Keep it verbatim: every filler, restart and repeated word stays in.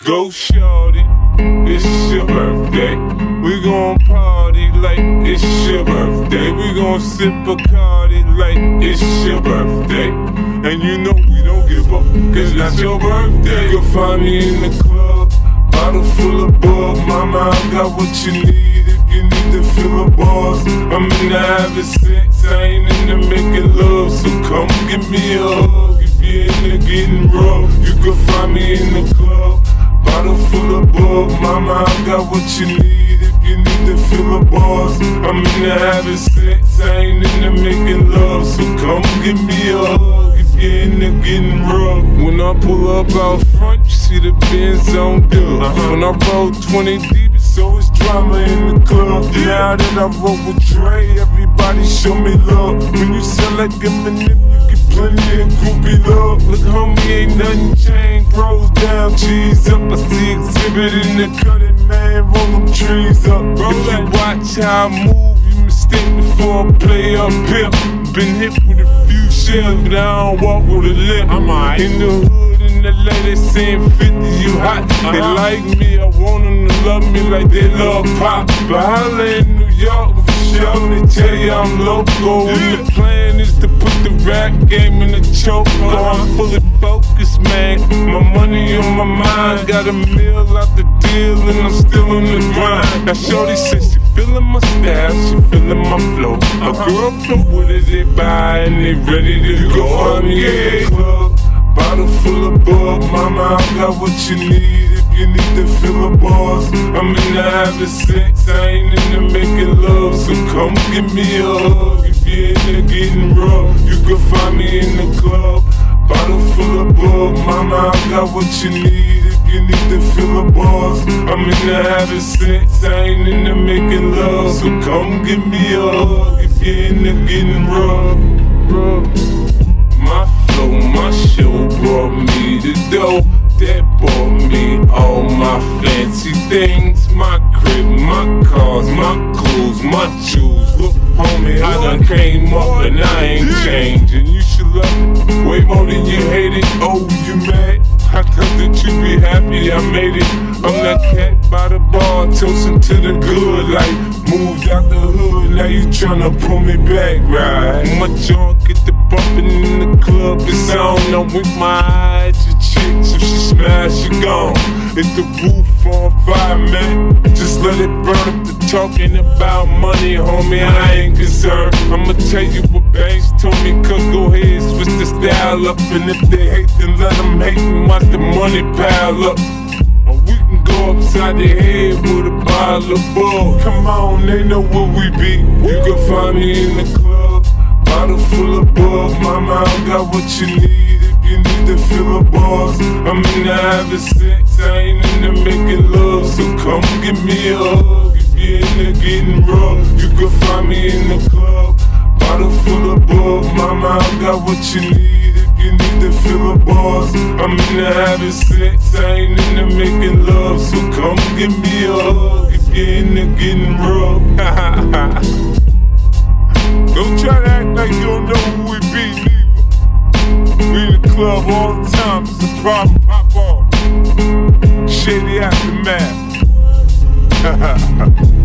go shorty, it's your birthday. We gon' party like it's your birthday. We gon' sip Bacardi like it's your birthday. And you know we don't give up, cause that's your birthday. You can find me in the club, bottle full of bug. Mama, I got what you need if you need to fill the bars. I'm in the having sex, I ain't into making love. So come give me a hug if you're into getting rough. You can find me in the club, bottle full of bug. Mama, I got what you need if you need to fill the bars. I'm into having sex, I ain't into making love. So come give me a hug if you're into getting rough. When I pull up out front, you see the Benz on dub. Uh-huh. When I roll twenty deep, it's always drama in the club. Now that I roll with Dre, everybody show me love. When you sell like Eminem, you get plenty of groupie love. Look, homie, ain't nothing changed. Bros down, cheese up. I see exhibit in the cutting, man. Roll them trees up. Bro, if you watch how I move, you mistake before I play up here. Been hit with a few shells, but I don't walk with a limp. I'm right. In the hood, in the lady, they saying fifty, you hot. Uh-huh. They like me, I want them to love me like they love pop. But holla in New York, for sure, they tell you I'm local. Yeah. And the plan is to put the rap game in the choke. Uh-huh. I'm fully focused, man. My money on my mind. Got a meal out the deal, and I'm still in the grind. Now shorty says she feeling my style, she feeling my flow. A girl from Wooded, they buy and they ready to you go. You can find me in the club, bottle full of bug. Mama, I got what you need if you need to fill the bars. I'm into having sex, I ain't into making love. So come give me a hug if you're into getting rough. You can find me in the club, bottle full of bug. Mama, I got what you need if you need to fill the bars. I'm into having sex, I ain't into making love. So come give me a hug if you're into getting rough. My flow, my show brought me the dough. That bought me all my fancy things. My crib, my cars, my clothes, my shoes. Look, homie, I done came up and I ain't changing. You should love it way more than you hate it. Oh, you mad? I thought that you be happy I made it. I'm that cat by the bar, toasting to the good life. Moved out the hood, now you tryna pull me back, right? My junk get the bumping in the club, it's on. I'm with my eyes, your chicks, if she smash, she gone. If the roof on fire, man, just let it burn. If the talking about money, homie, I ain't concerned. I'ma tell you what Banks told me, cause go ahead, switch the style up. And if they hate, then let them hate and watch the money pile up. Or we can go upside the head with a bottle of bug. Come on, they know where we be. You can find me in the club, bottle full of bug. Mama, I got what you need if you need to fill the bars. I'm into having sex, I ain't into making love. So come give me a hug if you're into getting rough. You can find me in the club, bottle full of bug. Mama, I got what you need if you need to fill the bars. I'm into having sex, I ain't into making love. So come give me a hug if you're into getting rough. Don't try to act like you don't know who we be, neither. We in the club all the time, it's a problem, pop on. Shady Aftermath.